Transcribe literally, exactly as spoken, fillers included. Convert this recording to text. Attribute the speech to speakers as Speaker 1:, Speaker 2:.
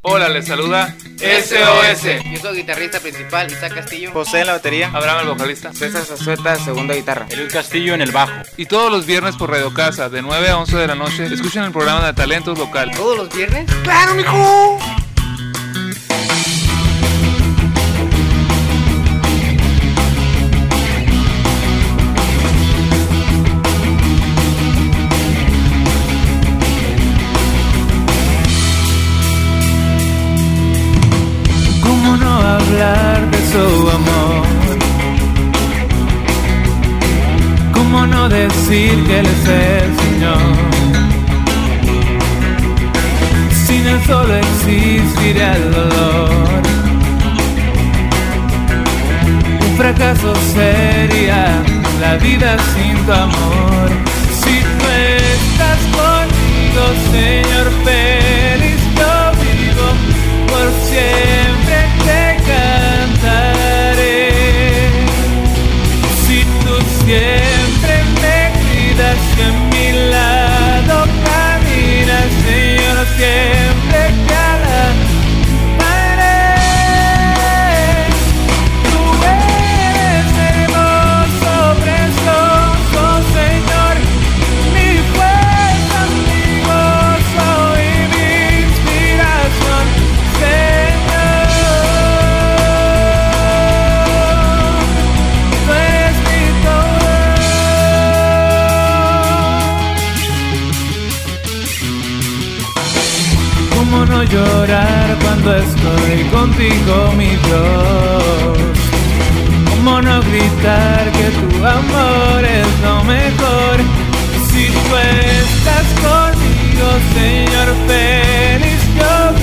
Speaker 1: Hola, les saluda S O S.
Speaker 2: Yo soy guitarrista principal, Isaac Castillo.
Speaker 3: José en la batería.
Speaker 1: Abraham el vocalista.
Speaker 4: César Zazueta, segunda guitarra.
Speaker 5: Eliud Castillo en el bajo.
Speaker 1: Y todos los viernes por Radio Casa, de nueve a once de la noche, escuchen el programa de talentos local.
Speaker 2: ¿Todos los viernes?
Speaker 3: ¡Claro, mijo!
Speaker 6: Hablar de su amor, cómo no decir que Él es el Señor. Sin Él solo existiría el dolor, un fracaso sería la vida sin tu amor. Si tú estás conmigo, Señor, feliz yo vivo, por siempre te cantaré. Si tú siempre me cuidas y a mi lado caminas, Señor, siempre te alabaré. Tú eres hermoso, precioso, Señor, mi fuerza, mi gozo y mi inspiración, Señor. ¿Cómo no llorar cuando estoy contigo, mi Dios? ¿Cómo no gritar que tu amor es lo mejor? Si tú estás conmigo, Señor, feliz yo